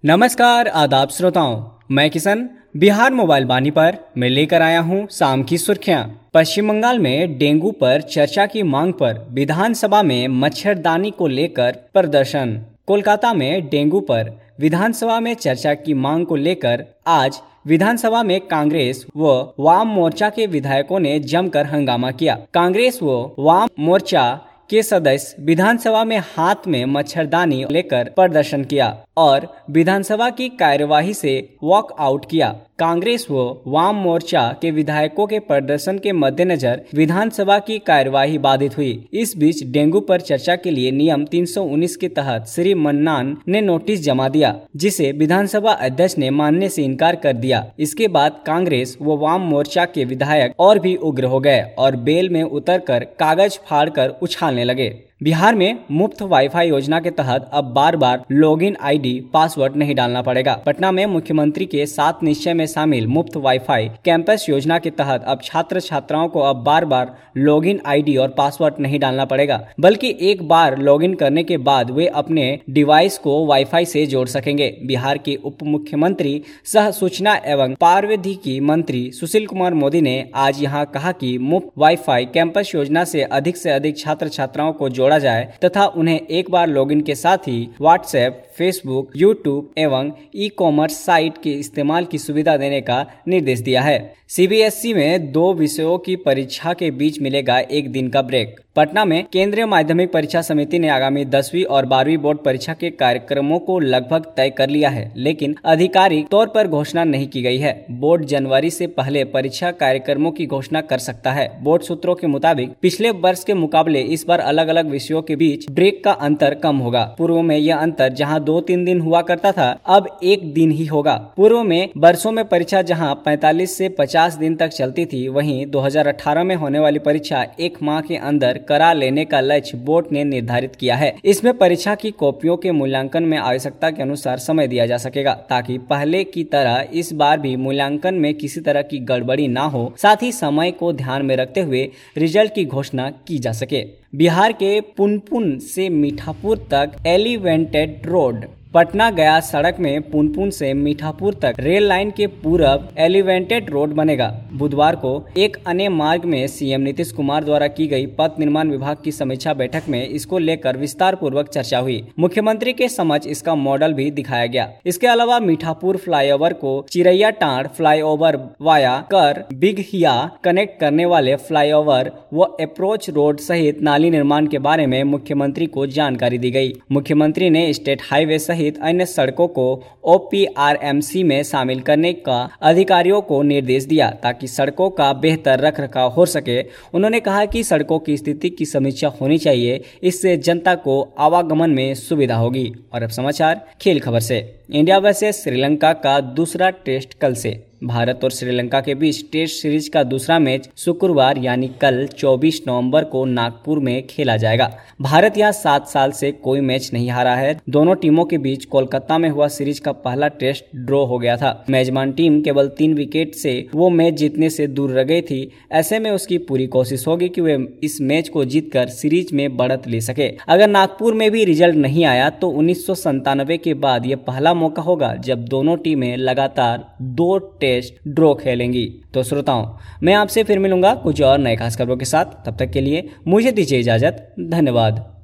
नमस्कार आदाब श्रोताओं, मैं किशन बिहार मोबाइल वाणी पर मैं लेकर आया हूं शाम की सुर्खियां। पश्चिम बंगाल में डेंगू पर चर्चा की मांग पर विधानसभा में मच्छरदानी को लेकर प्रदर्शन। कोलकाता में डेंगू पर विधानसभा में चर्चा की मांग को लेकर आज विधानसभा में कांग्रेस व वाम मोर्चा के विधायकों ने जमकर हंगामा किया। कांग्रेस व वाम मोर्चा के सदस्य विधानसभा में हाथ में मच्छरदानी लेकर प्रदर्शन किया और विधानसभा की कार्यवाही से वॉक आउट किया। कांग्रेस व वाम मोर्चा के विधायकों के प्रदर्शन के मद्देनजर विधानसभा की कार्यवाही बाधित हुई। इस बीच डेंगू पर चर्चा के लिए नियम 319 के तहत श्री मन्नान ने नोटिस जमा दिया, जिसे विधानसभा अध्यक्ष ने मानने से इनकार कर दिया। इसके बाद कांग्रेस व वाम मोर्चा के विधायक और भी उग्र हो गए और बेल में उतरकर कागज फाड़कर उछालने लगे। बिहार में मुफ्त वाईफाई योजना के तहत अब बार बार लॉगिन आईडी पासवर्ड नहीं डालना पड़ेगा। पटना में मुख्यमंत्री के 7 निश्चय में शामिल मुफ्त वाईफाई कैंपस योजना के तहत अब छात्र छात्राओं को अब बार बार लॉगिन आईडी और पासवर्ड नहीं डालना पड़ेगा, बल्कि एक बार लॉगिन करने के बाद वे अपने डिवाइस को वाईफाई से जोड़ सकेंगे। बिहार के उप मुख्यमंत्री सह सूचना एवं प्रौद्योगिकी मंत्री सुशील कुमार मोदी ने आज यहाँ कहा कि मुफ्त वाईफाई कैंपस योजना से अधिक छात्र छात्राओं को जोड़ा जाए तथा उन्हें एक बार लॉगिन के साथ ही व्हाट्सएप, फेसबुक, यूट्यूब एवं ई कॉमर्स साइट के इस्तेमाल की सुविधा देने का निर्देश दिया है। सीबीएसई में 2 विषयों की परीक्षा के बीच मिलेगा 1 दिन का ब्रेक। पटना में केंद्रीय माध्यमिक परीक्षा समिति ने आगामी 10वीं और 12वीं बोर्ड परीक्षा के कार्यक्रमों को लगभग तय कर लिया है, लेकिन आधिकारिक तौर पर घोषणा नहीं की गई है। बोर्ड जनवरी से पहले परीक्षा कार्यक्रमों की घोषणा कर सकता है। बोर्ड सूत्रों के मुताबिक पिछले वर्ष के मुकाबले इस बार अलग अलग विषयों के बीच ब्रेक का अंतर कम होगा। पूर्व में यह अंतर जहां 2-3 दिन हुआ करता था, अब 1 दिन ही होगा। पूर्व में वर्षों में परीक्षा जहां 45 से 50 दिन तक चलती थी, वहीं 2018 में होने वाली परीक्षा 1 माह के अंदर करा लेने का लक्ष्य बोर्ड ने निर्धारित किया है। इसमें परीक्षा की कॉपियों के मूल्यांकन में आवश्यकता के अनुसार समय दिया जा सकेगा, ताकि पहले की तरह इस बार भी मूल्यांकन में किसी तरह की गड़बड़ी ना हो। साथ ही समय को ध्यान में रखते हुए रिजल्ट की घोषणा की जा सके। बिहार के पुनपुन से मीठापुर तक एलिवेटेड रोड। पटना गया सड़क में पुनपुन से मीठापुर तक रेल लाइन के पूरब एलिवेटेड रोड बनेगा। बुधवार को एक अन्य मार्ग में सीएम नीतीश कुमार द्वारा की गई पथ निर्माण विभाग की समीक्षा बैठक में इसको लेकर विस्तार पूर्वक चर्चा हुई। मुख्यमंत्री के समक्ष इसका मॉडल भी दिखाया गया। इसके अलावा मीठापुर फ्लाईओवर को चिरैया टांड़ फ्लाईओवर वाया कर बिगहिया कनेक्ट करने वाले फ्लाईओवर व अप्रोच रोड सहित नाली निर्माण के बारे में मुख्यमंत्री को जानकारी दी गई। मुख्यमंत्री ने स्टेट हाईवे सहित अन्य सड़कों को OPRMC में शामिल करने का अधिकारियों को निर्देश दिया, ताकि सड़कों का बेहतर रखरखाव हो सके। उन्होंने कहा कि सड़कों की स्थिति की समीक्षा होनी चाहिए, इससे जनता को आवागमन में सुविधा होगी। और अब समाचार खेल खबर से। इंडिया वर्सेस श्रीलंका का दूसरा टेस्ट कल से। भारत और श्रीलंका के बीच टेस्ट सीरीज का दूसरा मैच शुक्रवार यानी कल 24 नवंबर को नागपुर में खेला जाएगा। भारत यहां 7 साल से कोई मैच नहीं हारा है। दोनों टीमों के बीच कोलकाता में हुआ सीरीज का पहला टेस्ट ड्रॉ हो गया था। मेजबान टीम केवल 3 विकेट से वो मैच जीतने से दूर रह गई थी। ऐसे में उसकी पूरी कोशिश होगी कि वे इस मैच को जीतकर सीरीज में बढ़त ले सके। अगर नागपुर में भी रिजल्ट नहीं आया तो 1997 के बाद यह पहला मौका होगा जब दोनों टीमें लगातार 2 टेस्ट ड्रॉ खेलेंगी। तो श्रोताओं, मैं आपसे फिर मिलूंगा कुछ और नए खास खबरों के साथ। तब तक के लिए मुझे दीजिए इजाजत। धन्यवाद।